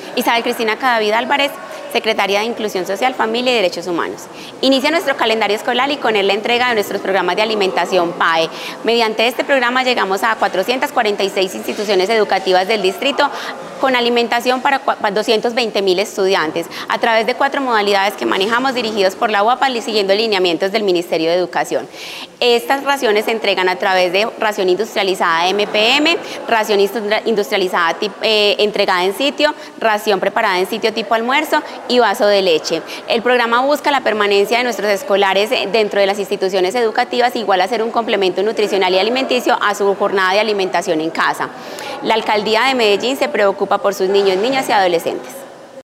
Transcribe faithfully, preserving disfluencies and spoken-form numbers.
Isabel Cristina Cadavid Álvarez, Secretaria de Inclusión Social, Familia y Derechos Humanos. Inicia nuestro calendario escolar y con él la entrega de nuestros programas de alimentación P A E. Mediante este programa llegamos a cuatrocientas cuarenta y seis instituciones educativas del distrito con alimentación para doscientos veinte mil estudiantes, a través de cuatro modalidades que manejamos dirigidos por la U A P A siguiendo lineamientos del Ministerio de Educación. Estas raciones se entregan a través de ración industrializada M P M, ración industrializada eh, entregada en sitio, ración preparada en sitio tipo almuerzo y vaso de leche. El programa busca la permanencia de nuestros escolares dentro de las instituciones educativas, igual a ser un complemento nutricional y alimenticio a su jornada de alimentación en casa. La Alcaldía de Medellín se preocupa por sus niños, niñas y adolescentes.